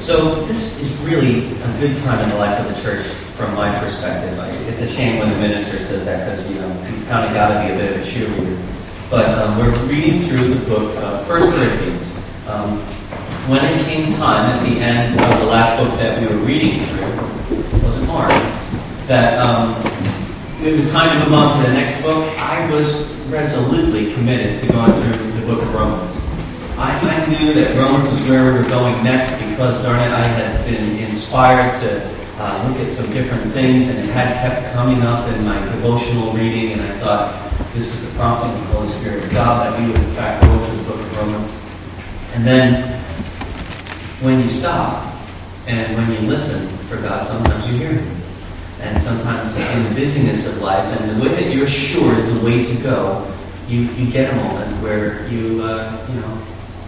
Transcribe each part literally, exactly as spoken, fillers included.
So this is really a good time in the life of the church from my perspective. Like, it's a shame when the minister says that because, you know, he's kind of got to be a bit of a cheerleader. But um, we're reading through the book of First Corinthians. Um, when it came time at the end of the last book that we were reading through, was it Mark, that um, it was time to move on to the next book, I was resolutely committed to going through the book of Romans. I, I knew that Romans was where we were going next because, darn it, I had been inspired to uh, look at some different things, and it had kept coming up in my devotional reading, and I thought, this is the prompting of the Holy Spirit of God that we would, in fact, go to the book of Romans. And then, when you stop and when you listen for God, sometimes you hear Him. And sometimes in the busyness of life, and the way that you're sure is the way to go, you, you get a moment where you, uh, you know,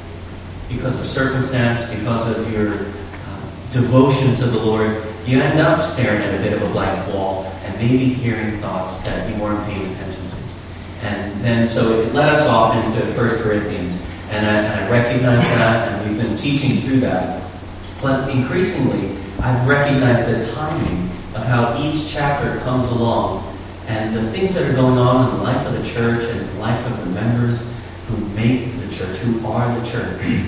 because of circumstance, because of your uh, devotion to the Lord, you end up staring at a bit of a blank wall and maybe hearing thoughts that you weren't paying attention to. And then so it led us off into First Corinthians, and I, and I recognize that, and we've been teaching through that. But increasingly, I've recognized the timing of how each chapter comes along, and the things that are going on in the life of the church and the life of the members who make the church, who are the church.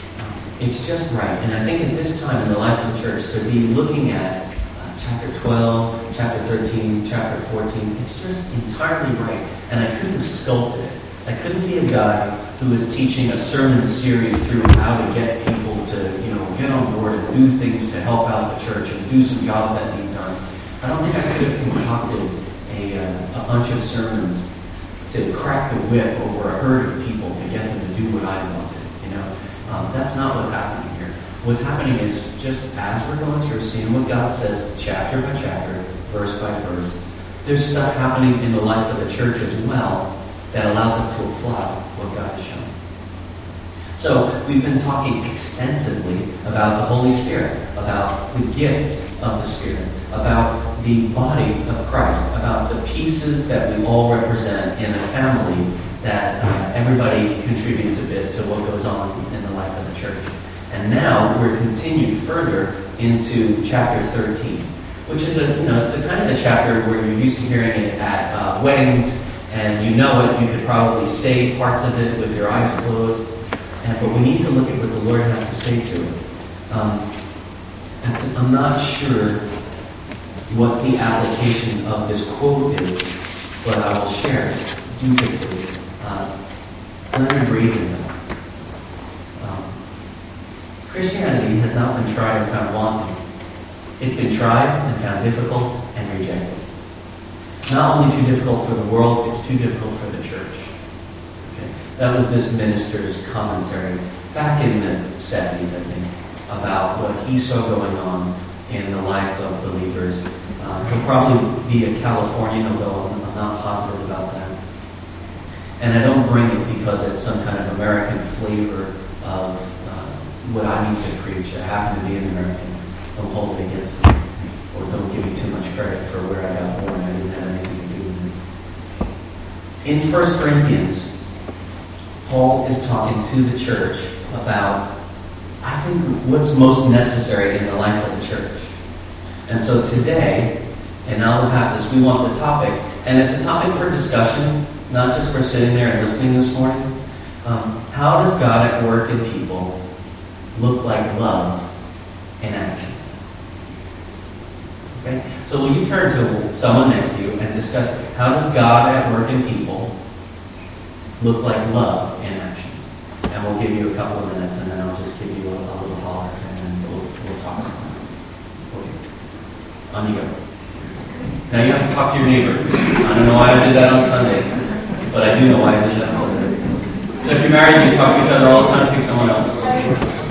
It's just right. And I think at this time in the life of the church, to be looking at uh, chapter twelve, chapter thirteen, chapter fourteen, it's just entirely right. And I couldn't have sculpted it. I couldn't be a guy who was teaching a sermon series through how to get people to, you know, get on board and do things to help out the church and do some jobs that need done. I don't think I could have concocted a, uh, a bunch of sermons to crack the whip over a herd of people to get them to do what I wanted, you know. Um, that's not what's happening here. What's happening is just as we're going through, seeing what God says chapter by chapter, verse by verse, there's stuff happening in the life of the church as well that allows us to apply what God has shown. So we've been talking extensively about the Holy Spirit, about the gifts of the Spirit, about the body of Christ, about the pieces that we all represent in a family that uh, everybody contributes a bit to what goes on in the life of the church. And now we're continued further into chapter thirteen, which is a, you know, it's the kind of a chapter where you're used to hearing it at uh, weddings, and you know it. You could probably say parts of it with your eyes closed, and, but we need to look at what the Lord has to say to it. Um, and I'm not sure what the application of this quote is, but I will share it dutifully. Uh, Leonard Reagan, um, Christianity has not been tried and found wanting. It's been tried and found difficult and rejected. Not only too difficult for the world, it's too difficult for the church. Okay? That was this minister's commentary back in the seventies, I think, about what he saw going on in the life of believers. Uh, he'll probably be a Californian, although I'm not positive about that. And I don't bring it because it's some kind of American flavor of uh, what I need to preach. I happen to be an American. Don't hold it against me. Or don't give me too much credit for where I got born. I didn't have anything to do with it. In First Corinthians, Paul is talking to the church about, I think, what's most necessary in the life of the church. And so today, and now we'll have this, we want the topic, and it's a topic for discussion, not just for sitting there and listening this morning. Um, how does God at work in people look like love in action? Okay? So will you turn to someone next to you and discuss how does God at work in people look like love in action? And we'll give you a couple of minutes, and then I'll just give you a, a little holler, and then we'll, we'll talk some more. On you go. Now you have to talk to your neighbor. I don't know why I did that on Sunday, but I do know why I did that on Sunday. So if you're married and you talk to each other all the time, pick someone else.